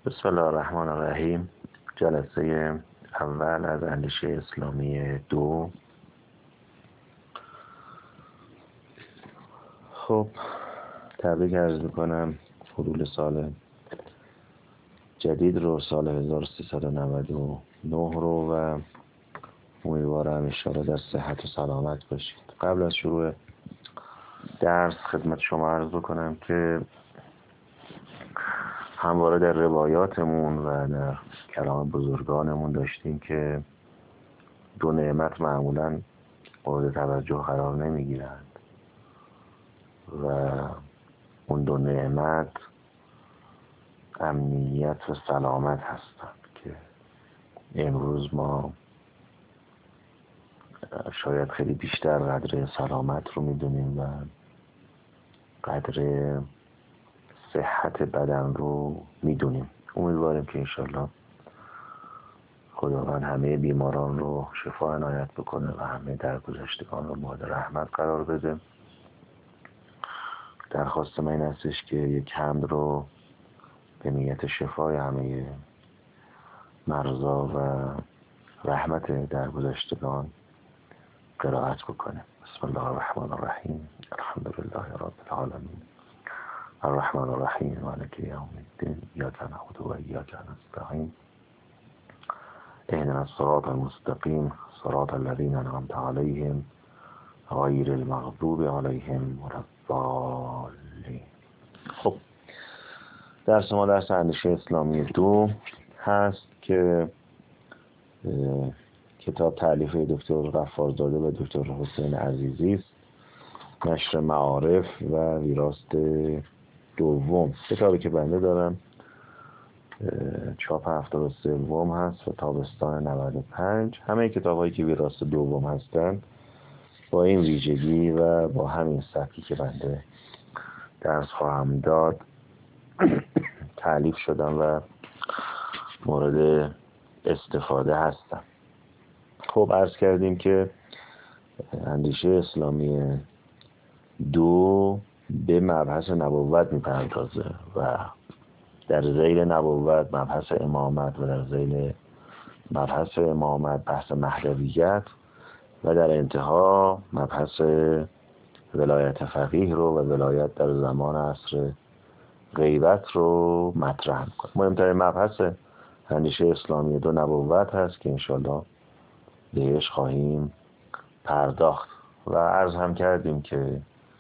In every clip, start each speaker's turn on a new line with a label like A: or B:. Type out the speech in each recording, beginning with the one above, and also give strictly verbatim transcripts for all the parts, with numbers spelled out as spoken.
A: بسم الله الرحمن الرحیم. جلسه اول از اندیشه اسلامی دو. خب تبریک عرض میکنم حلول سال جدید رو، سال هزار و سیصد و نود و نه رو، و امیدوارم انشاءالله در صحت و سلامت باشید. قبل از شروع درس خدمت شما عرض بکنم که همواره در روایاتمون و در کلام بزرگانمون داشتیم که دو نعمت معمولاً مورد توجه قرار نمیگیرند و اون دو نعمت امنیت و سلامت هستند که امروز ما شاید خیلی بیشتر قدر سلامت رو میدونیم و قدر صحت بدن رو میدونیم. امیدواریم که انشالله خداوند همه بیماران رو شفا عنایت بکنه و همه درگذشتگان رو مورد رحمت قرار بده. درخواست من این هستش که یک حمد رو به نیت شفای همه مرضا و رحمت درگذشتگان قرائت بکنه. بسم الله الرحمن الرحیم. الحمدلله رب العالمین الرحمن الرحیم مالک یوم الدین ایاک نعبد و ایاک نستعین اهدنا الصراط المستقیم صراط الذین انعمت علیهم غیر المغضوب علیهم ولا الضالین. خب درس ما درس اندیشه اسلامی دو هست که کتاب تألیف دکتر غفارزاده و دکتر حسین عزیزی است، نشر معارف و ویراست دوم. کتابی که بنده دارم چاپ هفتاد و سوم هست و تابستان نود و پنج. همه کتاب هایی که ویراست دوم هستن با این ویژگی و با همین سبکی که بنده درس خواهم داد تألیف شدن و مورد استفاده هستن. خب عرض کردیم که اندیشه اسلامی دو به مبحث نبوت میپردازه و در ذیل نبوت مبحث امامت و در ذیل مبحث امامت بحث مهدویت و در انتها مبحث ولایت فقیه رو و ولایت در زمان عصر غیبت رو مطرح میکنه. مهمترین مبحث اندیشه اسلامی دو نبوت هست که انشالله بهش خواهیم پرداخت و عرض هم کردیم که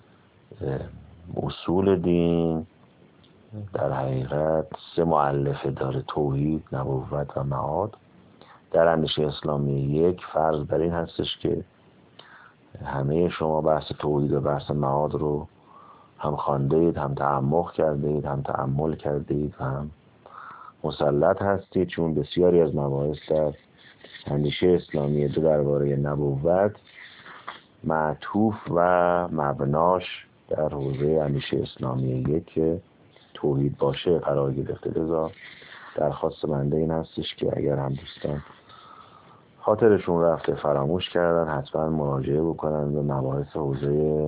A: اصول دین در حقیقت سه مؤلفه داره: توحید، نبوت و معاد. در اندیشه اسلامی یک فرض بر این هستش که همه شما بحث توحید و بحث معاد رو هم خوانده اید، هم تعمق کرده اید، هم تأمل کرده اید و هم مسلط هستید، چون بسیاری از مباحث در اندیشه اسلامی دو درباره نبوت معطوف و مبناش در حوزه اندیشه اسلامی یک که توحید باشه قرار گرفته. لذا درخواست بنده این هستش که اگر هم دوستان خاطرشون رفته فراموش کردن حتما مراجعه بکنن به مباحث حوزه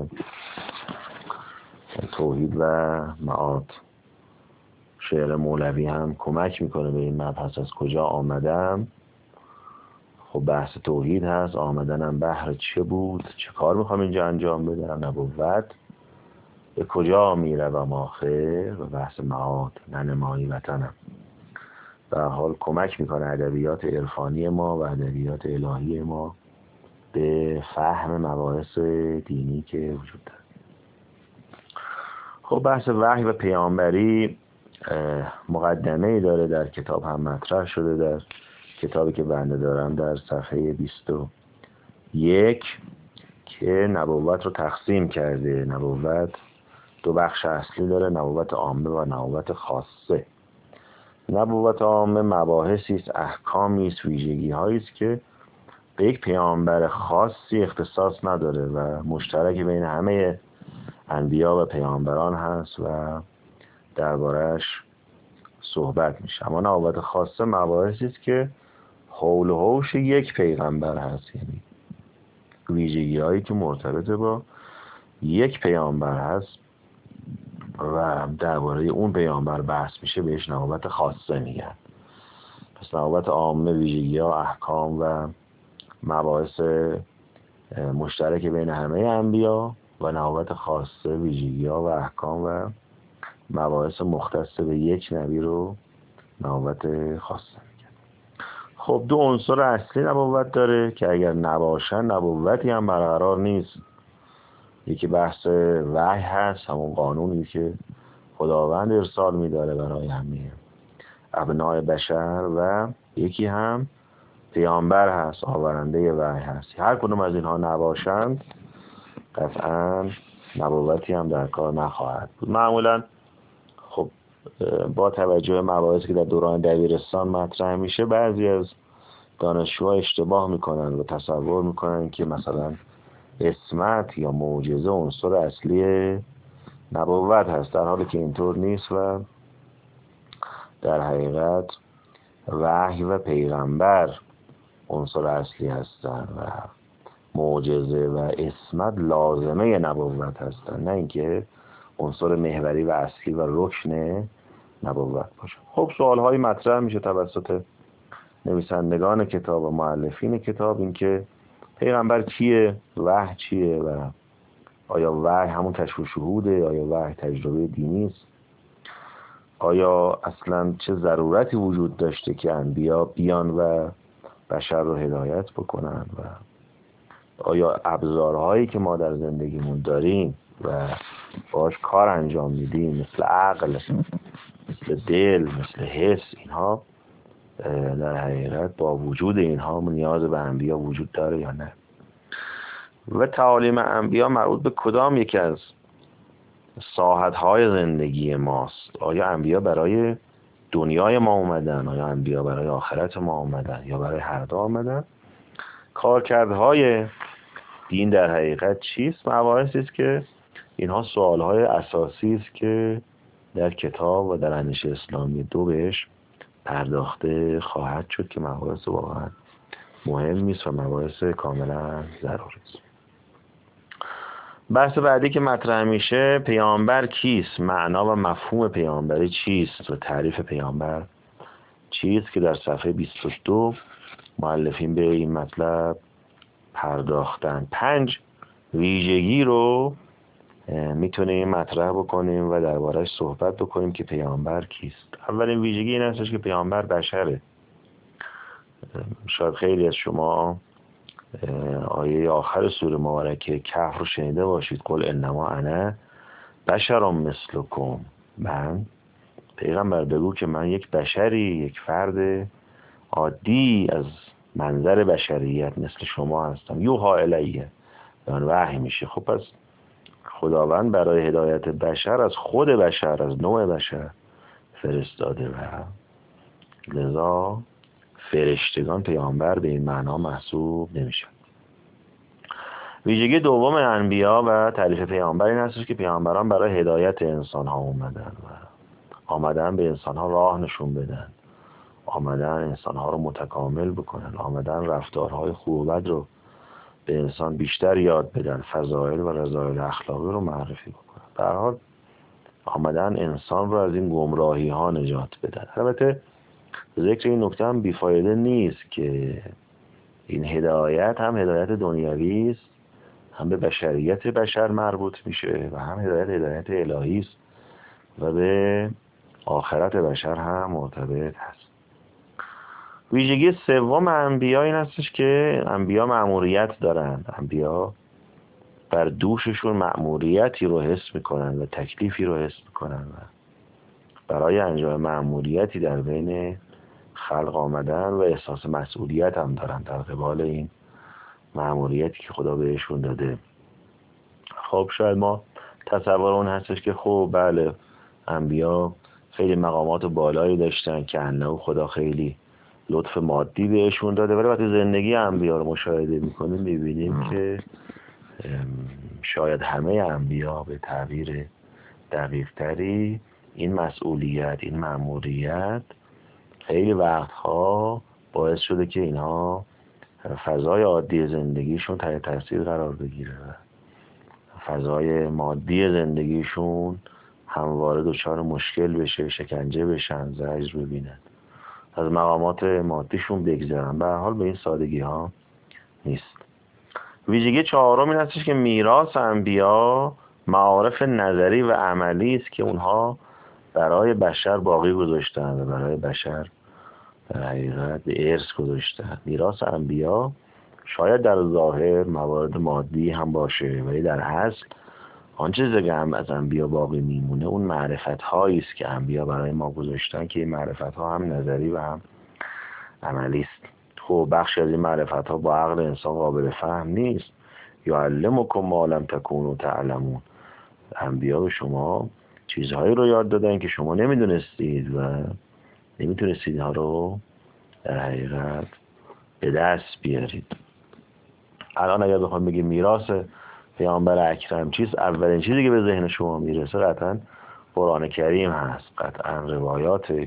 A: توحید و معاد. شعر مولوی هم کمک میکنه به این مبحث. از کجا آمدم؟ خب بحث توحید هست. آمدنم بهر چه بود؟ چه کار میخوام اینجا انجام بدم؟ نبوت. به کجا میروم آخر؟ و بحث معاد. ننمایی وطنم. به هر حال کمک میکنه ادبیات عرفانی ما و ادبیات الهی ما به فهم مباحث دینی که وجود داره. خب بحث وحی و پیامبری مقدمه‌ای داره، در کتاب هم مطرح شده. در کتابی که بنده دارم در صفحه بیست و یک که نبوت رو تقسیم کرده. نبوت دو بخش اصلی داره: نبوت عامه و نبوت خاصه. نبوت عامه مباحثی است، احکامی است، ویژگی هایی است که به یک پیامبر خاصی اختصاص نداره و مشترک بین همه انبیا و پیامبران هست و درباره‌اش صحبت میشه. اما نبوت خاصه مباحثی است که حول و حوش یک پیغمبر هست، یعنی ویژگی هایی که مرتبط با یک پیامبر هست و درباره اون پیامبر بحث میشه بهش نبوت خاصه میگن. پس نبوت عامه ویژگی ها، احکام و مباحث مشترک بین همه انبیا و نبوت خاصه ویژگی ها و احکام و مباحث مختص به یک نبی رو نبوت خاصه میگن. خب دو عنصر اصلی نبوت داره که اگر نباشن نبوتی هم برقرار نیست. یکی بحث وحی هست، همون قانونی که خداوند ارسال میداره برای همه ابناء بشر، و یکی هم پیامبر هست، آورنده وحی هست. هر کدوم از اینها نباشند قطعا نبوتی هم در کار نخواهد بود. معمولا خب با توجه مباحثی که در دوران دبیرستان مطرح میشه، بعضی از دانشجوها اشتباه میکنن و تصور میکنن که مثلا اسمت یا معجزه عنصر اصلی نبوت هست، در حالی که اینطور نیست و در حقیقت وحی و پیغمبر عنصر اصلی هستند و معجزه و اسمت لازمه نبوت هستند، نه اینکه عنصر محوری و اصلی و رکن نبوت باشه. خب سوال های مطرح میشه توسط نویسندگان کتاب و مؤلفین کتاب، اینکه پیغمبر کیه، وحی چیه و آیا وحی همون کشف و شهوده، آیا وحی تجربه دینی است، آیا اصلا چه ضرورتی وجود داشته که انبیا بیان و بشر رو هدایت بکنن، و آیا ابزارهایی که ما در زندگیمون داریم و باش کار انجام میدیم مثل عقل، مثل دل، مثل حس، اینها در حقیقت با وجود اینها نیاز به انبیا وجود داره یا نه، و تعالیم انبیا مربوط به کدام یکی از ساحت‌های زندگی ماست. آیا انبیا برای دنیای ما اومدن، آیا انبیا برای آخرت ما اومدن، یا برای هر دو اومدن؟ کارکردهای دین در حقیقت چیست؟ مباحثی است که اینها سوالهای اساسی است که در کتاب و در اندیشه اسلامی دو بهش پرداخته خواهد شد که مباحث واقعا مهم است و مباحث کاملا ضروری است. بحث بعدی که مطرح میشه پیامبر کیست، معنا و مفهوم پیامبری چیست و تعریف پیامبر چیست، که در صفحه بیست و دو مؤلفین به این مطلب پرداختن. پنج ویژگی رو میتونیم مطرح بکنیم و درباره‌اش صحبت بکنیم که پیامبر کیست. اولین ویژگی این هستش که پیامبر بشره. شاید خیلی از شما آیه آخر سوره مبارکه کهف رو شنیده باشید، قل انما انا بشر مثلکم، من پیغمبر بگو که من یک بشری، یک فرد عادی از منظر بشریت مثل شما هستم. یوها الیه، یعنی وحی میشه. خب پس خداوند برای هدایت بشر از خود بشر، از نوع بشر فرستاده و لذا فرشتگان پیامبر به این معنا محسوب نمیشن. ویژگی دوم انبیا و تعریف پیامبر این هستش که پیامبران برای هدایت انسان ها اومدن و آمدن به انسان ها راه نشون بدن، آمدن انسان ها رو متکامل بکنن، آمدن رفتارهای خوب و بد رو به انسان بیشتر یاد بدن، فضایل و رذایل اخلاقی رو معرفی بکنن. در حال آمدن انسان رو از این گمراهی ها نجات بدن. البته ذکر این نکته هم بیفایده نیست که این هدایت هم هدایت دنیوی است، هم به بشریت بشر مربوط میشه و هم هدایت هدایت الهی است و به آخرت بشر هم مرتبط هست. ویژگی سوم انبیا این هستش که انبیا مأموریت دارن. انبیا بر دوششون مأموریتی رو حس میکنن و تکلیفی رو حس میکنن و برای انجام مأموریتی در بین خلق آمدن و احساس مسئولیت هم دارن در قبال این مأموریتی که خدا بهشون داده. خب شاید ما تصور اون هستش که خب بله انبیا خیلی مقامات بالایی داشتن که انه خدا خیلی لطف مادی بهشون داده، ولی وقتی زندگی انبیا رو مشاهده میکنیم میبینیم که شاید همه انبیا به تعبیر دقیق تری این مسئولیت، این مأموریت خیلی وقتها باعث شده که اینها فضای عادی زندگیشون تحت تاثیر قرار بگیره و فضای مادی زندگیشون همواره دچار مشکل بشه، شکنجه بشن، زجر ببینن، از مقامات مادیشون بگذرن. به هر حال به این سادگی ها نیست. ویژگی چهارم این هستش که میراث انبیا معارف نظری و عملی است که اونها برای بشر باقی گذاشتن و برای بشر در حقیقت به ارث گذاشتن. میراث انبیا شاید در ظاهر موارد مادی هم باشه، ولی در اصل آن چیزی که هم از انبیا باقی میمونه اون معرفت هایی است که انبیا برای ما گذاشتن، که این معرفت ها هم نظری و هم عملی است. خب بخشی از این معرفت ها با عقل انسان قابل فهم نیست. یعلمکم ما لم تکونوا تعلمون. انبیا به شما چیزهایی رو یاد دادن که شما نمیدونستید و نمیتونستید ها رو در حقیقت به دست بیارید. الان اگر بخوام بگیم میراث پیامبر اکرم چیست، اولین چیزی که به ذهن شما میرسه قطعا قرآن کریم هست، قطعا روایات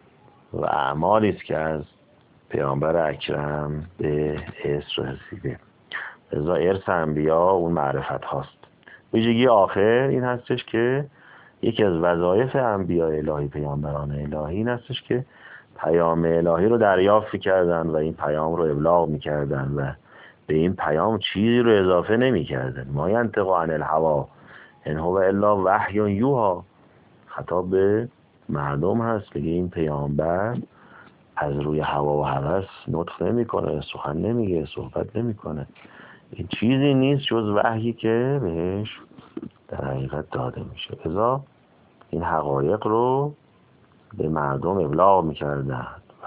A: و اعمالی است که از پیامبر اکرم به ارث رسیده. لذا ارث انبیا اون معرفت هاست. ویژگی آخر این هستش که یکی از وظایف انبیا الهی، پیامبران الهی، این هستش که پیام الهی رو دریافت کردن و این پیام رو ابلاغ میکردن و به این پیام چیزی رو اضافه نمیکردن. ما ینطق عن الهوا ان هو الا وحی یوحی. خطاب به مردم هست، بگه این پیامبر از روی هوا و هوس نطق نمیکنه، سخن نمیگه، صحبت نمیکنه. این چیزی نیست جز وحیی که بهش در حقیقت داده میشه. لذا این حقایق رو به مردم ابلاغ میکردن و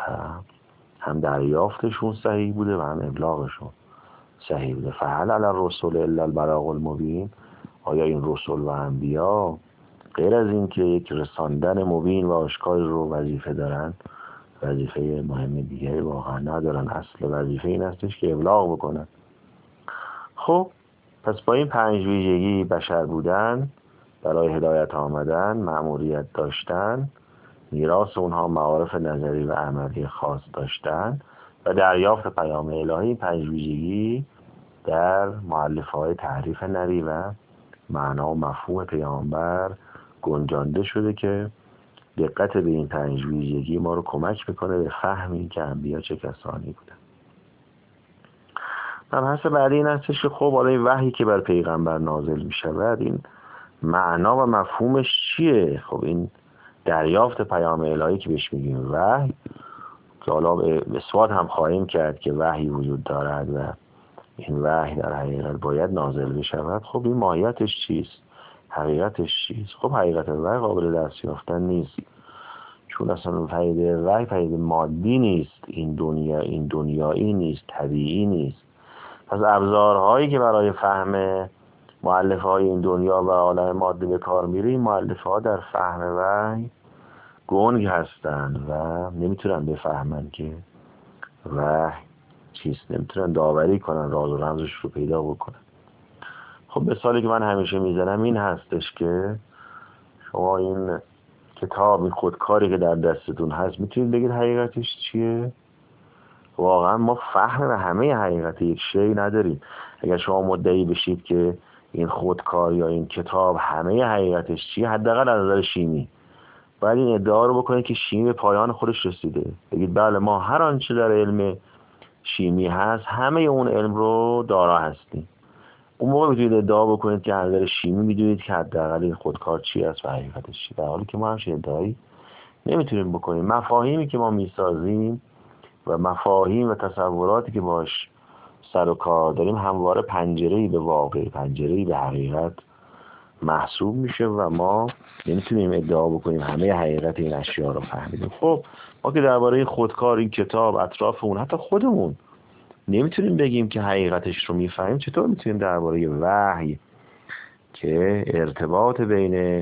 A: هم دریافتشون صحیح بوده و هم ابلاغشون صحیح بوده. فهل علی الرسول الا البلاغ المبین. آیا این رسول و انبیا غیر از این که یک رساندن مبین و آشکار رو وظیفه دارن، وظیفه مهم دیگری واقعا ندارن؟ اصل وظیفه این هستش که ابلاغ بکنن. خب پس با این پنج ویژگی، بشر بودن، برای هدایت آمدن، مأموریت داشتن، میراث اونها معارف نظری و عملی خاص داشتن و دریافت پیام الهی، پنج ویژگی در مؤلفه‌های تعریف نبی و معنا و مفهوم پیامبر گنجانده شده که دقت به این پنج ویژگی ما رو کمک میکنه به فهم این که انبیا چه کسانی بودن. مبحث بعدی این هستش که خب حالا این وحی که بر پیغمبر نازل میشود، این معنا و مفهومش چیه؟ خب این دریافت پیام الهی که بهش میگیم وحی، که حالا اثبات هم خواهیم کرد که وحی وجود دارد و این وحی در حقیقت باید نازل بشود. خب این ماهیتش چیست؟ حقیقتش چیست؟ خب حقیقت وحی قابل دست یافتن نیست، چون اصلا فایده وحی فایده مادی نیست، این دنیا این دنیایی نیست، طبیعی نیست. پس ابزارهایی که برای فهم مؤلفه های این دنیا و عالم مادی به کار میره، این مؤلفه ها در فهم وحی گنگ هستن و نمیتونن بفهمن که وحی چیست، نمیتونن داوری کنن، راز و رمزش رو پیدا بکنن. خب مثالی که من همیشه میزنم این هستش که شما این کتاب، این خودکاری که در دستتون هست، میتونید بگید حقیقتش چیه؟ واقعا ما فهم به همه حقیقت یک شی نداریم. اگر شما مدعی بشید که این خودکار یا این کتاب همه حقیقتش چیه، حداقل از نظر شیمی باید این ادعا رو بکنید که شیمی به پایان خودش رسیده. بگید بله ما هر آنچه در علم شیمی هست همه اون علم رو دارا هستیم. اون موقع میتونید ادعا بکنید که از نظر شیمی میدونید که حداقل این خودکار چی است و حقیقتش چی، در حالی که ما همچین ادعایی نمیتونیم بکنیم. مفاهیمی که ما میسازیم و مفاهیم و تصوراتی که باش سر و کار داریم همواره پنجره‌ای به واقع، پنجره‌ای به حقیقت محسوب میشه و ما نمیتونیم ادعا بکنیم همه حقیقت این اشیاء رو فهمیدیم. خب ما که درباره خودکار، این کتاب، اطراف اون، حتی خودمون نمیتونیم بگیم که حقیقتش رو میفهمیم، چطور میتونیم درباره وحی که ارتباط بین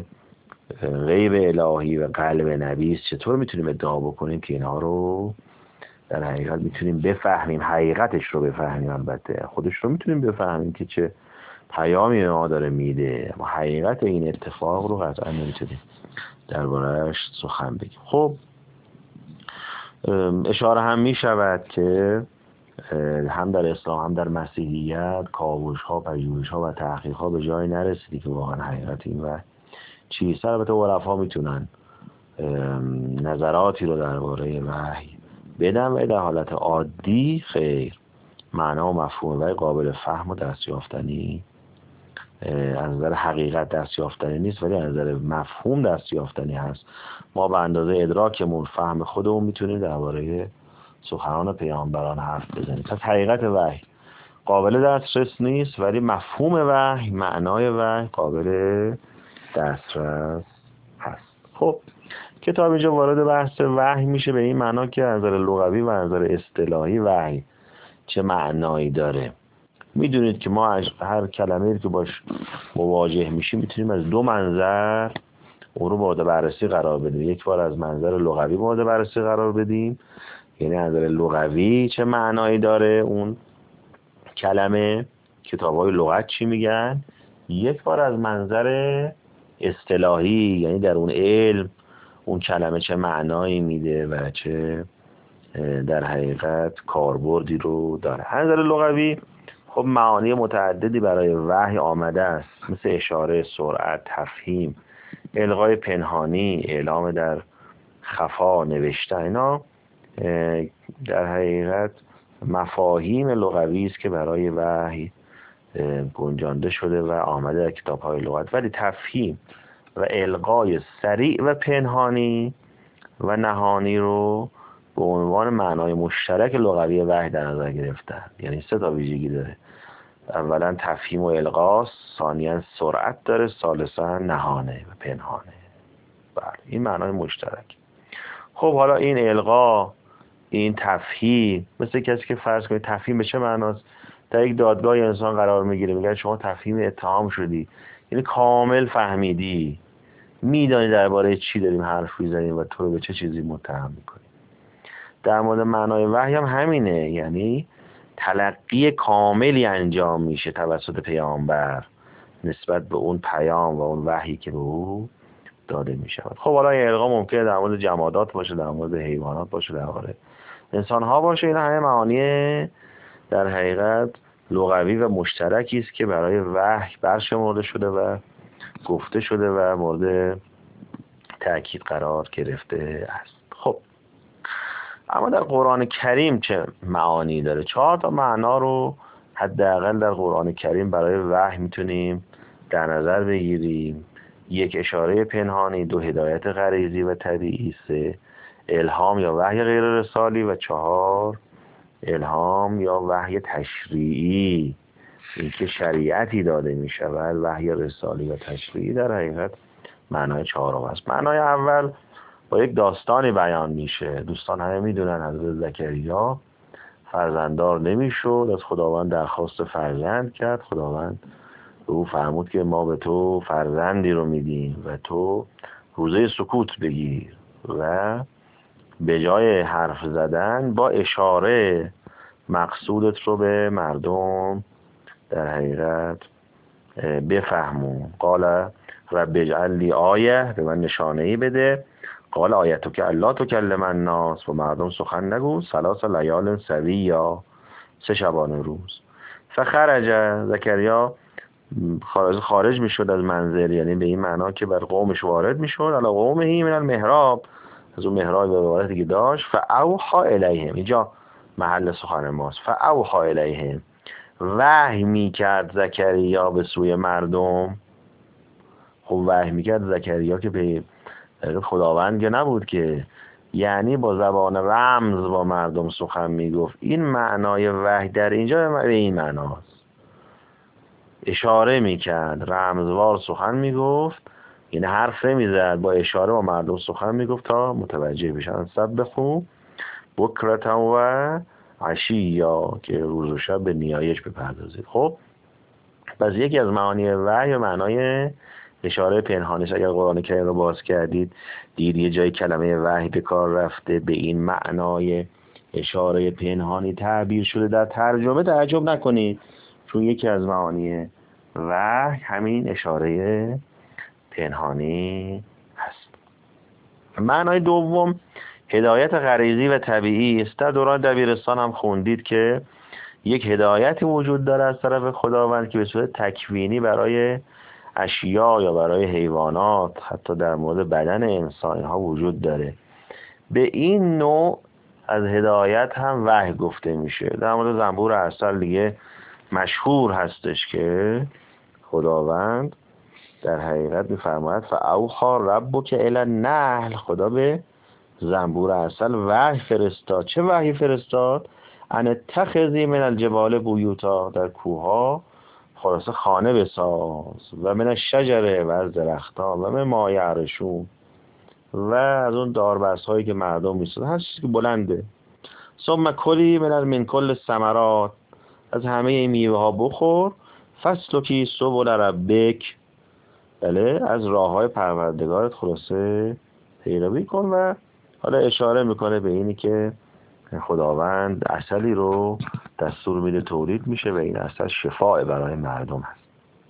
A: غیب الهی و قلب نبی است، چطور میتونیم ادعا بکنیم که اینها رو در حقیقت میتونیم بفهمیم، حقیقتش رو بفهمیم؟ البته خودش رو میتونیم بفهمیم که چه پیامی به ما داره میده، اما حقیقت این اتفاق رو قطعا نمیتونیم درباره‌اش سخن بگیم. خب اشاره هم میشود که هم در اسلام هم در مسیحیت کاوش ها، پژوهش ها و تحقیق ها به جای نرسیدی که واقعا حقیقت این و چیست. البته عرفا میتونن نظراتی رو درباره وحی بدن و در حالت عادی خیر، معنا و مفهوم وحی قابل فهم و دستیافتنی، از نظر حقیقت دستیافتنی نیست ولی از نظر مفهوم دستیافتنی هست. ما به اندازه ادراکمون، فهم خودمون میتونیم درباره سخنان پیامبران حرف بزنیم. پس حقیقت وحی قابل دسترس نیست ولی مفهوم وحی، معنای وحی قابل دسترس هست. خب کتاب اینجا وارد بحث وحی میشه به این معنا که از نظر لغوی و از نظر اصطلاحی وحی چه معنایی داره. میدونید که ما هر کلمه‌ای که باش مواجه میشیم میتونیم از دو منظر اون رو مورد بررسی قرار بدیم. یک بار از منظر لغوی مورد بررسی قرار بدیم، یعنی از نظر لغوی چه معنایی داره اون کلمه، کتاب‌های لغت چی میگن. یک بار از منظر اصطلاحی، یعنی در اون علم اون کلمه چه معنایی میده و چه در حقیقت کاربردی رو داره. از نظر لغوی خب معانی متعددی برای وحی آمده است، مثل اشاره، سرعت، تفهیم، القای پنهانی، اعلام در خفا، نوشتن. اینا در حقیقت مفاهیم لغوی است که برای وحی گنجانده شده و آمده در کتاب‌های لغت. ولی تفهیم و القای سریع و پنهانی و نهانی رو به عنوان معنای مشترک لغوی وحی در نظر گرفتن. یعنی سه تا ویژگی داره: اولا تفهیم و القاست، ثانیا سرعت داره، ثالثا نهانه و پنهانه. بله این معنای مشترک. خب حالا این القا، این تفهیم، مثل کسی که فرض کنید تفهیم به چه معناست؟ در یک دادگاه انسان قرار میگیره، میگه شما تفهیم اتهام شدی، یعنی کامل فهمیدی، میدانی درباره چی داریم حرف میزنیم و تو رو به چه چیزی متهم میکنیم. در مورد معنای وحی هم همینه، یعنی تلقی کاملی انجام میشه توسط پیامبر نسبت به اون پیام و اون وحی که به او داده میشه. خب حالا این القا ممکنه در مورد جمادات باشه، در مورد حیوانات باشه، در مورد انسان ها باشه. این همه معانی در حقیقت لغوی و مشترکی است که برای وحی برشمرده شده و گفته شده و مورد تأکید قرار گرفته است. خب اما در قرآن کریم چه معانی داره؟ چهار تا معنا رو حداقل در قرآن کریم برای وحی میتونیم در نظر بگیریم. یک، اشاره پنهانی، دو، هدایت غریزی و طبیعی، سه، الهام یا وحی غیر رسالی و چهار، الهام یا وحی تشریعی، اینکه شریعتی داده می شود. وحی رسالی و تشریعی در حقیقت معنای چهارم است. معنای اول با یک داستانی بیان میشه. دوستان همه میدونن حضرت زکریا فرزنددار نمیشد، از خداوند درخواست فرزند کرد. خداوند به او فرمود که ما به تو فرزندی رو میدیم و تو روزه سکوت بگیر و به جای حرف زدن با اشاره مقصودت رو به مردم در حقیقت بفهمون. قال رب اجعل لی آیه، به من نشانه‌ای بده. قال آیتو که الله تکلم الناس، و مردم سخن نگو، ثلاث لیال سویا، سه شبانه روز. فخرج، زکریا خارج خارج میشد از منزل، یعنی به این معنا که بر قومش وارد میشد. علی قومه من المحراب، از اون محراب به عبارتی که داشت. فاوحى الیهم، اینجا محل سخن ماست. فاوحى الیهم، وحی میکرد زکریا به سوی مردم. خب وحی میکرد زکریا که به خداوند که نبود که، یعنی با زبان رمز با مردم سخن میگفت. این معنای وحی در اینجا به این معناست، اشاره میکرد، رمزوار سخن میگفت، یعنی حرف نمیزد، با اشاره با مردم سخن میگفت تا متوجه بشن. سبحوا بکرة و عشیا، که روز و شب به نیایش بپردازید. خب پس یکی از معانی وحی و معنای اشاره پنهانش، اگر قرآن کریم رو باز کردید دید یه جای کلمه وحی به کار رفته به این معنای اشاره پنهانی تعبیر شده در ترجمه، تعجب نکنید، چون یکی از معانی وحی همین اشاره پنهانی هست. معنای دوم هدایت غریزی و طبیعی است. در دوران دبیرستان هم خوندید که یک هدایتی وجود داره از طرف خداوند که به صورت تکوینی برای اشیا یا برای حیوانات، حتی در مورد بدن انسان ها وجود داره. به این نوع از هدایت هم وحی گفته میشه. در مورد زنبور عسل دیگه مشهور هستش که خداوند در حقیقت میفرماید فاوحی ربک الی النحل، خدا به زنبور عسل وحی فرستاد. چه وحی فرستاد؟ ان اتخذی من الجبال بیوتا، در کوها خلاصه خانه بساز، و من الشجره، و از درختان، و من ما یعرشون، و از اون داربست هایی که مردم میسازن، هر چیزی که بلنده. ثم کلی من من کل الثمرات، از همه این میوه ها بخور. فسلکی سبل ربک، بله، از راه های پروردگارت خلاصه پیروی کن. و حالا اشاره میکنه به اینی که خداوند عسلی رو دستور میده تولید میشه و این عسل شفاء برای مردم هست.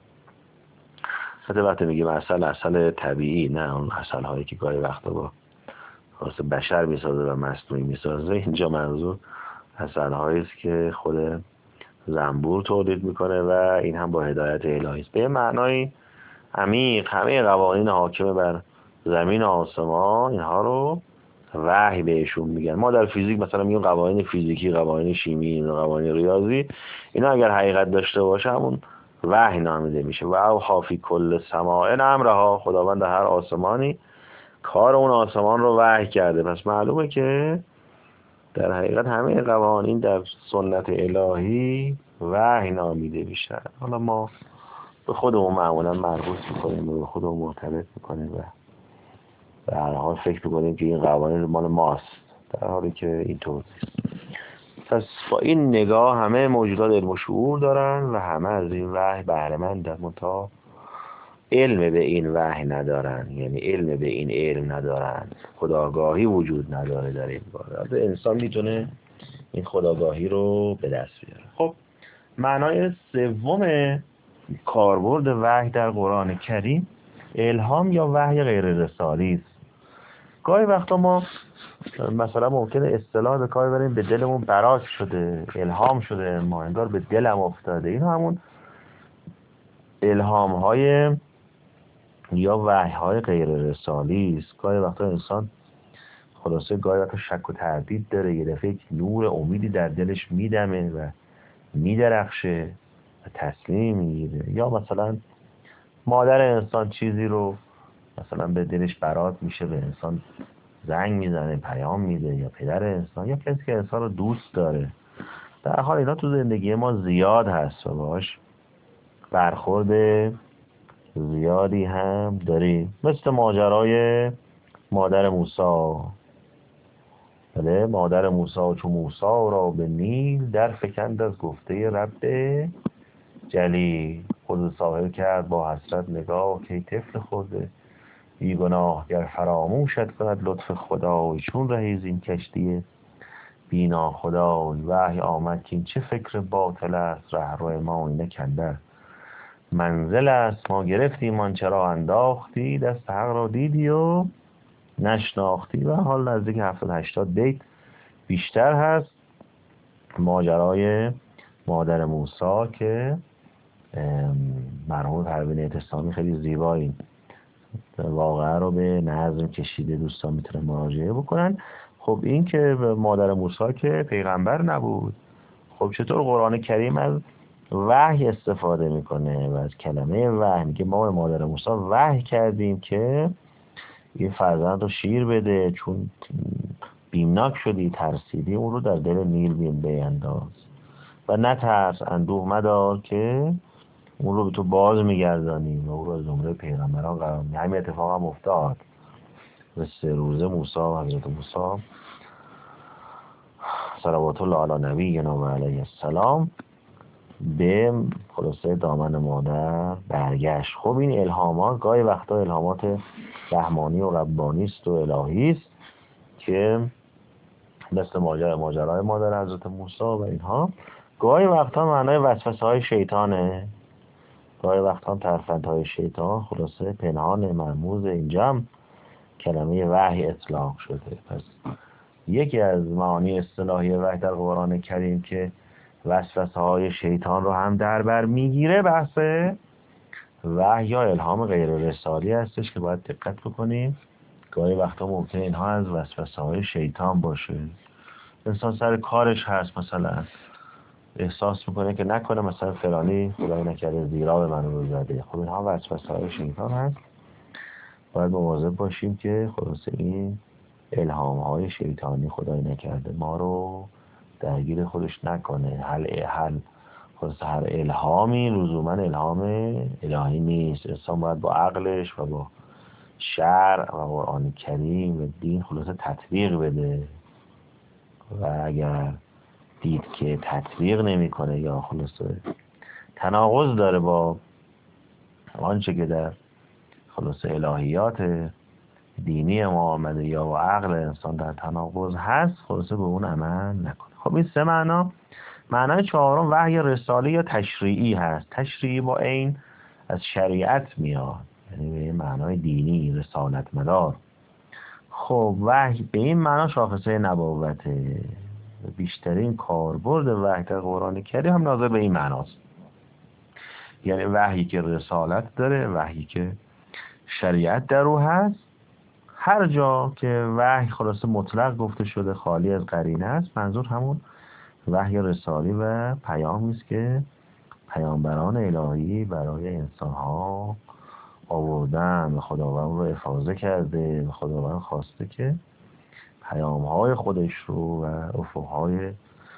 A: حتی وقتی میگیم عسل، عسل طبیعی، نه اون عسل هایی که گاهی وقتا با خلاصه بشر میسازه و مصنوعی میسازه. اینجا منظور عسل هایی است که خود زنبور تولید میکنه و این هم با هدایت الهی است. به معنای عمیق همه قوانین حاکم بر زمین و آسمان اینها رو وحی بهشون میگن. ما در فیزیک مثلا میگیم قوانین فیزیکی، قوانین شیمی، قوانین ریاضی، اینا اگر حقیقت داشته باشه همون وحی نامیده میشه. و اوحی فی کل سماء امرها، خداوند در هر آسمانی کار اون آسمان رو وحی کرده. پس معلومه که در حقیقت همه قوانین در سنت الهی وحی نامیده میشن. حالا ما به خودمون معمولا مربوط میکنیم و به خودمون مرتبط میکنیم و به هر حال فکر میکنیم که این قوانین مال ماست، در حالی که اینطور نیست. پس با این نگاه همه موجودات علم و شعور دارن و همه از این وحی بهره مندن، منتها علم به این وحی ندارن، یعنی علم به این علم ندارن، خودآگاهی وجود نداره در این باره. انسان میتونه این خودآگاهی رو به دست بیاره. خب معنای سوم کاربرد وحی در قرآن کریم الهام یا وحی غیر رسالی است. گاهی وقتا ما مثلا ممکنه اصطلاح به کار بریم به دلمون براک شده، الهام شده، ما انگار به دلم افتاده. این همون الهام های یا وحی های غیر رسالی است. گاهی وقتا انسان خلاصه گاهی وقتا شک و تردید داره، یه دفعه نور امیدی در دلش میدمه و میدرخشه و تسلیم میگیره. یا مثلا مادر انسان چیزی رو مثلا به دلش برات میشه، به انسان زنگ میزنه، پیام میده، یا پدر انسان یا کسی که انسان رو دوست داره. در حال اینا تو زندگی ما زیاد هست و باش برخورد زیادی هم داریم، مثل ماجرای مادر موسی. بله، مادر موسی چون موسی را به نیل در فکند از گفته رب جلیل، خود ساحل کرد با حسرت نگاه که طفل خود بیگناه گر فراموشت کند لطف خدای، چون رهی این کشتی بینا خدای. وحی آمد که این چه فکر باطل است، رهرو ما اینه کندر منزل است. ما گرفتیم آن چرا انداختی، دست حق را دیدی و نشناختی. و حال نزدیک هفتاد هشتاد بیت بیشتر هست ماجرای مادر موسی که مرحوم پروین اعتصامی خیلی زیبایی واقعا رو به نظم کشیده. دوستان میتونن مراجعه بکنن. خب این که مادر موسی که پیغمبر نبود، خب چطور قرآن کریم از وحی استفاده میکنه و از کلمه وحی میگه ما به مادر موسی وحی کردیم که یه فرزند رو شیر بده، چون بیمناک شدی، ترسیدی، اون رو در دل نیل بین بینداز و نترس، اندوه مدار که اون رو به تو باز میگردانیم و اون رو از زمره پیغمبران قرار میدیم. همین اتفاق هم افتاد و سه روزه موسی و حضرت موسی صلوات الله علی نبینا و علیه السلام به خلاصه دامن مادر برگشت. خب این الهامات گاهی وقتا الهامات رحمانی و ربانی است و الهی است که مثل ماجرای ماجرای مادر حضرت موسی و اینها. گاهی وقتا معنای وسوسه های شیطانه، گاهی وقتا هم ترفندهای شیطان خلاصه پنهان مرموز. اینجا هم کلمه وحی اطلاق شده. پس یکی از معانی اصطلاحی وحی در قرآن کریم که وسوسه های شیطان رو هم در بر میگیره بحث وحی یا الهام غیر رسالی هستش که باید دقت بکنیم. گاهی وقتا ممکنه اینها از وسوسه های شیطان باشه. انسان سر کارش هست، مثلا احساس میکنه که نکنه مثلا فلانی خدای نکرده زیرا به من رو زده. خب اینها وسوسه های شیطان هست. باید مواظب باشیم که خلاصه این الهام های شیطانی خدای نکرده ما رو درگیر خودش نکنه. حل حل خلاصه هر الهامی لزوما الهام الهی نیست. انسان باید با عقلش و با شرع و قرآن کریم و دین خلاصه تطبیق بده و اگر دید که تطبیق نمیکنه یا خلاصه تناقض داره با آنچه که در خلاصه الهیات دینی ما آمده یا با عقل انسان در تناقض هست، خلاصه به اون عمل نکنه. خب این سه معنا. معنای چهارم وحی رسالی یا تشریعی هست. تشریعی با این از شریعت میاد، یعنی به معنای دینی، رسالت مدار. خب وحی به این معنا شاخصه نبوته. بیشترین کاربرد وحی در قرآن کریم هم ناظر به این معناست، یعنی وحی که رسالت داره، وحی که شریعت در او هست. هر جا که وحی خلاصه مطلق گفته شده خالی از قرینه است، منظور همون وحی رسالی و پیامی است که پیامبران الهی برای انسان‌ها آوردن و خداوند رو افاضه کرده و خداوند خواسته که پیام‌های خودش رو و افق‌های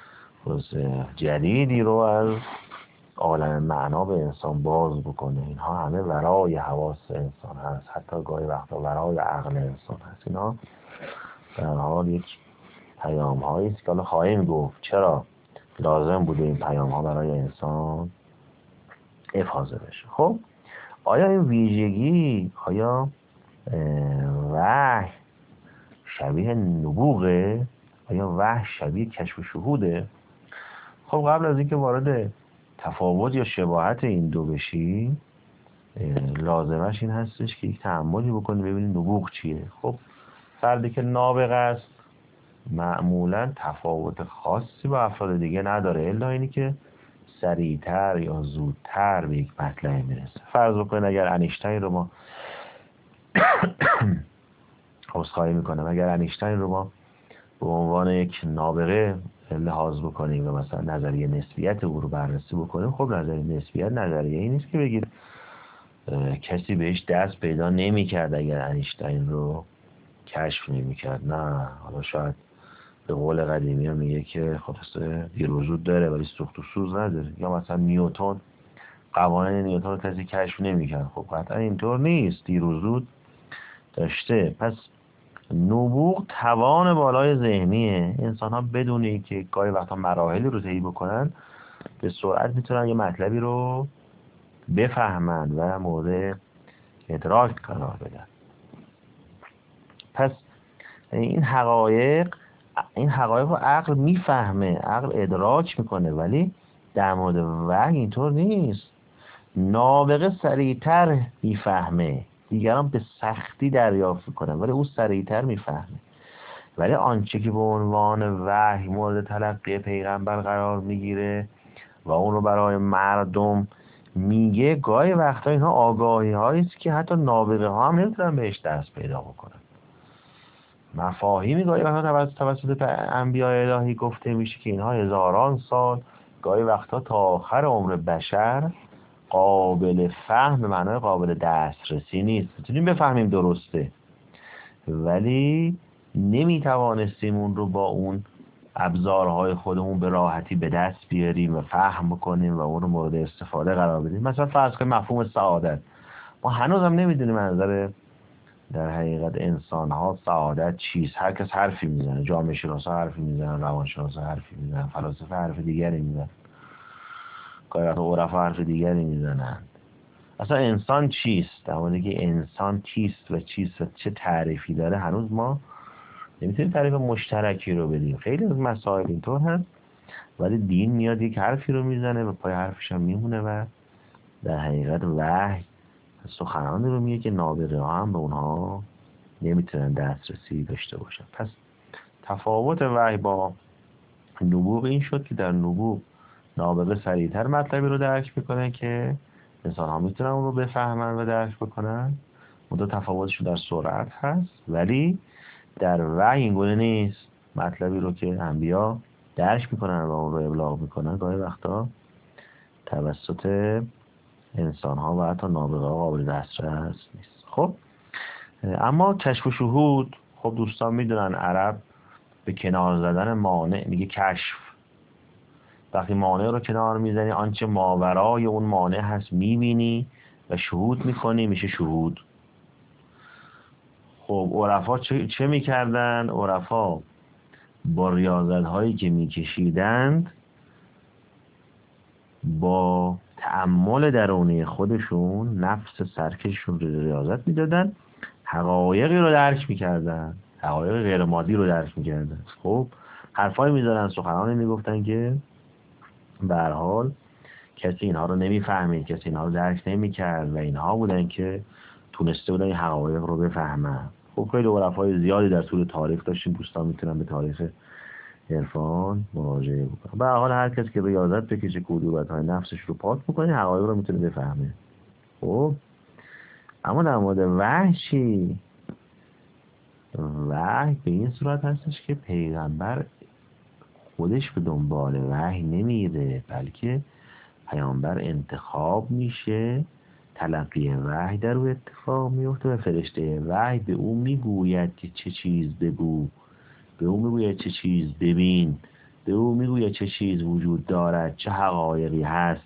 A: جدیدی رو از عالم معنا به انسان باز بکنه. اینها همه ورای حواس انسان هست، حتی گاهی وقتا ورای عقل انسان هست. اینا در حال یک پیام هایی است که حالا خواهیم گفت چرا لازم بوده این پیام ها برای انسان افاضه بشه. خب آیا این ویژگی، آیا وحی شبیه نبوغه؟ آیا وحی شبیه کشف و شهوده؟ خب قبل از اینکه وارد تفاوت یا شباهت این دو بشی، لازمش این هستش که یک تأملی بکنی ببینید نبوغ چیه. خب فردی که نابغه است معمولا تفاوت خاصی با افراد دیگه نداره، الا اینی که سریعتر یا زودتر به یک مطلعه میرسه. فرض بکنید اگر انیشتین رو ما عذرخواهی میکنم اگر انیشتین رو ما به عنوان یک نابغه لحاظ بکنیم و مثلا نظریه نسبیت او رو بررسی بکنیم، خب نظریه نسبیت نظریه این نیست که بگید کسی بهش دست پیدا نمی کرد اگر انیشتین رو کشف نمی کرد. نه، حالا شاید به قول قدیمی ها میگه که خلاصه دیر وجود داره ولی سوخت و سوز نداره. یا مثلا نیوتن، قوانین نیوتن رو کسی کشف نمی کرد. خب قطعا اینطور نیست، دیر وجود داشته. پس نبوغ توان بالای ذهنیه. انسان ها بدونی که گاهی وقتا مراحلی رو طی بکنن به سرعت میتونن یه مطلبی رو بفهمن و مورد ادراک قرار بدن. پس این حقایق این حقایق رو عقل میفهمه، عقل ادراک میکنه، ولی در مورد وحی اینطور نیست. نابغه سریعتر میفهمه، دیگران به سختی دریافت میکنن ولی او سریعتر میفهمه. ولی آنچه که به عنوان وحی مورد تلقی پیغمبر قرار میگیره و اون رو برای مردم میگه، گاهی وقتا اینها آگاهی هایی است که حتی نابغه ها هم نمیتونن بهش دست پیدا بکنن. مفاهیمی گاهی وقتا توسط انبیاء الهی گفته میشه که اینها هزاران سال، گاهی وقتا تا آخر عمر بشر قابل فهم به معنای قابل دسترسی نیست. میتونیم بفهمیم درسته ولی نمیتوانستیم اون رو با اون ابزارهای خودمون به راحتی به دست بیاریم و فهم بکنیم و اون رو مورد استفاده قرار بدیم. مثلا فرض کنیم مفهوم سعادت، ما هنوز هم نمیدونیم از نظر در حقیقت انسان ها سعادت چیست. هر کس حرفی میزنه، جامعه شناسا حرفی میزنن، روانشناسا حرفی میزنن، فلاسفه حرف دیگری میزنن، قایت و عرفا حرف دیگری میزنن. اصلا انسان چیست؟ در مورد که انسان چیست و چیست و چه تعریفی داره هنوز ما نمیتونیم تعریف مشترکی رو بدیم. خیلی از مسائل اینطور هست ولی دین میاد یک حرفی رو میزنه و پای حرفش هم میمونه و در حقیقت وحی سخنانی رو میگه که نابغه ها هم به اونها نمیتونن دسترسی داشته باشن. پس تفاوت وحی با نبوغ این شد که در نبوغ نابغه سریعتر مطلبی رو درک میکنه که انسان ها میتونن اون رو بفهمن و درک بکنن، منتها تفاوتشون در سرعت هست، ولی در وحی این گونه نیست. مطلبی رو که انبیا درک میکنن و اون رو ابلاغ میکنن گاهی وقتا توسط انسان ها و حتی نابغه ها قابل دسترس نیست. خب اما کشف و شهود، خب دوستان میدونن عرب به کنار زدن مانع میگه کشف. وقتی مانع رو کنار میزنی آنچه ماورای اون مانع هست میبینی و شهود میکنی، میشه شهود. خب عرفا چه, چه میکردن؟ عرفا با ریاضت هایی که میکشیدند، با تأمل درونی خودشون، نفس سرکششون رو ریاضت میدادن، حقایقی رو درک میکردن، حقایق غیر مادی رو درک میکردن. خب حرفای میزدن، سخنانی میگفتن که به هر حال کسی اینها رو نمیفهمید، کسی اینها رو درک نمیکرد و اینها بودن که تونسته بودن این حقایق رو بفهمن. خب خیلی عرفای زیادی در طول تاریخ داشتیم، دوستان میتونن به تاریخ عرفان مراجعه بکنن. به هر حال هر کس که ریاضت بکشه، کدورت‌های نفسش رو پاک بکنه، حقایق رو میتونه بفهمه. خب اما در مورد وحی چی؟ وحی به این صورت هستش که پیغمبر خودش به دنبال وحی نمیره، بلکه پیامبر انتخاب میشه، تلقی وحی در او اتفاق میفته و فرشته وحی به او میگوید که چه چیز بگو، به او میگوید چه چیز ببین، به او میگوید چه چیز وجود دارد، چه حقایقی هست.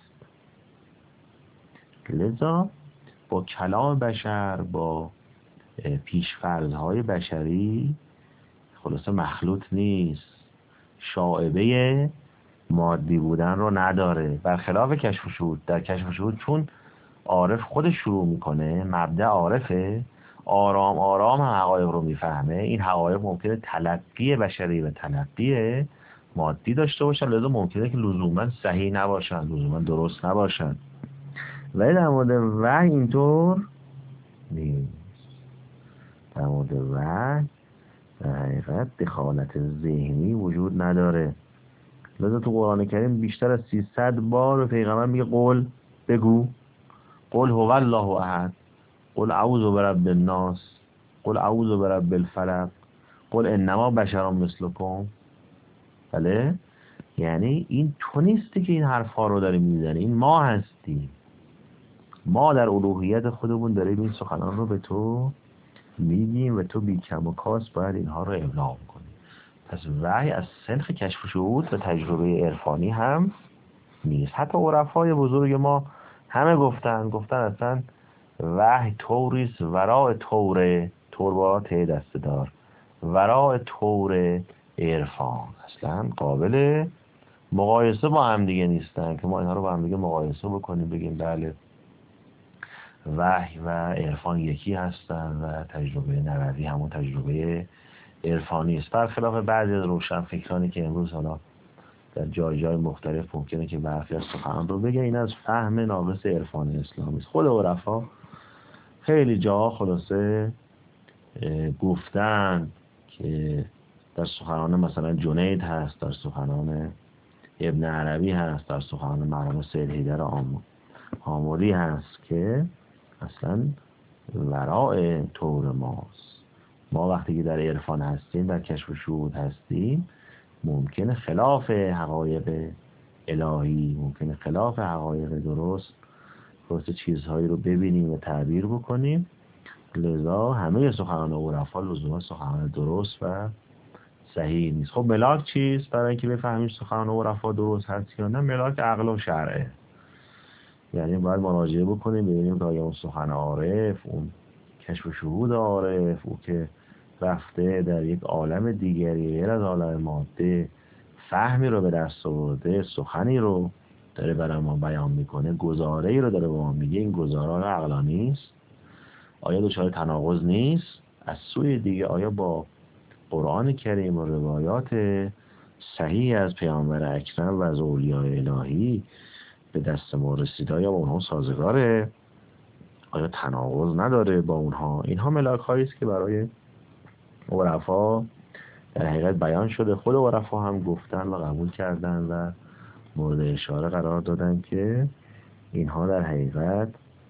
A: لذا با کلام بشر، با پیشفرض‌های بشری خلاصه مخلوط نیست، شائبه مادی بودن رو نداره. برخلاف کشف و شهود، در کشف و شهود چون عارف خودش شروع میکنه، مبدأ عارفه، آرام آرام هم حقایق رو میفهمه. این حقایق ممکنه تلقی بشری و تلقی مادی داشته باشن، لذا ممکنه که لزوما صحیح نباشن، لزوما درست نباشن. ولی در مورد وحی اینطور نیست. در مورد وحی در حقیقت دخالت ذهنی وجود نداره. لذا تو قرآن کریم بیشتر از سیصد بار به پیغمبر میگه قول بگو، قل هو الله احد، قل اعوذ برب الناس، قل اعوذ برب الفلق، قل انما بشر مثلکم. بله، یعنی این تو نیستی که این حرفا رو داری میزنی، این ما هستیم. ما در الوهیت خودمون داریم این سخنان رو به تو میگیم و تو بی کم و کاس باید اینها رو ابلاغ کنی. پس وحی از سلخ کشف و شهود و تجربه عرفانی هم نیست. حتی عرفای بزرگ ما همه گفتن گفتن اصلا وحی طوریست وراء توره، تور با ته دسته دار، وراء تور عرفان، اصلا قابل مقایسه با هم دیگه نیستن که ما اینها رو با هم دیگه مقایسه بکنیم بگیم بله وحی و عرفان یکی هستن و تجربه نبوی همون تجربه عرفانی است. برخلاف بعضی از روشنفکرانی که امروز حالا در جای جای مختلف ممکنه که برخی از سخنان رو بگه، این از فهم ناقص عرفان اسلامی است. خود عرفا خیلی جا خلاصه گفتن که در سخنان مثلا جنید هست، در سخنان ابن عربی هست، در سخنان مرحوم سید حیدر آملی هست که اصلا وراء طور ماست. ما وقتی که در عرفان هستیم، در کشف و شهود هستیم، ممکنه خلاف حقایق الهی، ممکنه خلاف حقایق درست درست چیزهایی رو ببینیم و تعبیر بکنیم. لذا همه سخنان عرفا لزوما سخنان درست و صحیح نیست. خب ملاک چیست؟ برای اینکه بفهمیم سخنان عرفا درست هست یا نه، ملاک عقل و شرعه. یعنی باید مراجعه بکنیم ببینیم که آیا اون سخن عارف، اون کشف و شهود عارف، او که رفته در یک عالم دیگری غیر از عالم ماده فهمی رو به دست آورده، سخنی رو داره برای ما بیان میکنه، گزاره‌ای رو داره به ما میگه، این گزاره عقلانی است؟ آیا دچار تناقض نیست؟ از سوی دیگه آیا با قرآن کریم و روایات صحیح از پیامبر اکرم و از اولیاء الهی به دست ما رسیده یا با اونها سازگاره؟ آیا تناقض نداره با اونها؟ اینها ملاک هایی است که برای عرفا در حقیقت بیان شده. خود عرفا هم گفتن و قبول کردن و مورد اشاره قرار دادن که اینها در حقیقت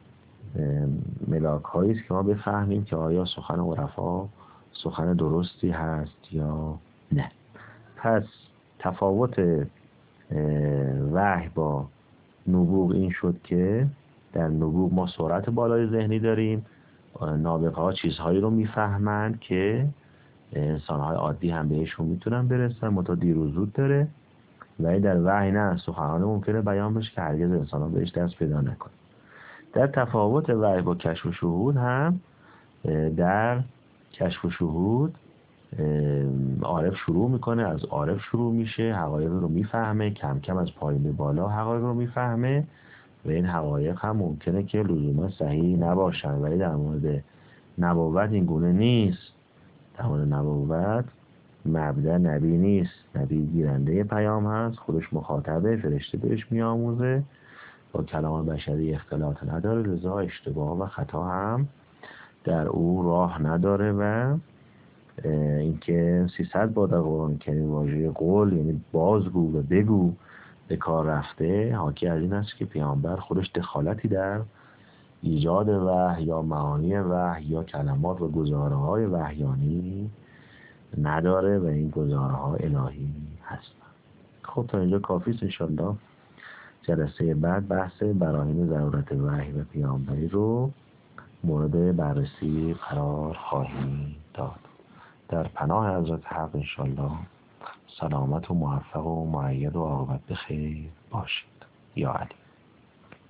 A: ملاک هایی است که ما بفهمیم که آیا سخن عرفا سخن درستی هست یا نه. پس تفاوت وحی با نبوغ این شد که در نبوغ ما سرعت بالای ذهنی داریم، نابغه ها چیزهایی رو میفهمند که انسانهای عادی هم بهشون میتونن برسن، منتها دیر و زود داره. ولی در وحی نه، سخنان ممکنه بیان بشه که هرگز انسان ها بهش دست پیدا نکنه. در تفاوت وحی با کشف و شهود هم، در کشف و شهود عارف شروع میکنه، از عارف شروع میشه، حقایق رو میفهمه، کم کم از پایین به بالا حقایق رو میفهمه و این حقایق هم ممکنه که لزوما صحیح نباشن. ولی در مورد نبوت این گونه نیست. در مورد نبوت مبدأ نبی نیست، نبی گیرنده پیام هست، خودش مخاطبه، فرشته بهش میآموزه، با کلام بشری اختلاط نداره، لذا اشتباه و خطا هم در او راه نداره. و اینکه سیصد بار در قرآن کریم واژه قول یعنی بازگو و بگو به کار رفته، حاکی از این است که پیامبر خودش دخالتی در ایجاد وحی یا معانی وحی یا کلمات و گزاره‌های وحیانی نداره و این گزاره‌ها الهی هستند. خب تا اینجا کافی است. انشالله جلسه بعد بحث براهین ضرورت وحی و پیامبری رو مورد بررسی قرار خواهیم داد. در پناه حضرت حق انشالله سلامت و موفق و مؤید و عاقبت بخیر باشید. یا علی.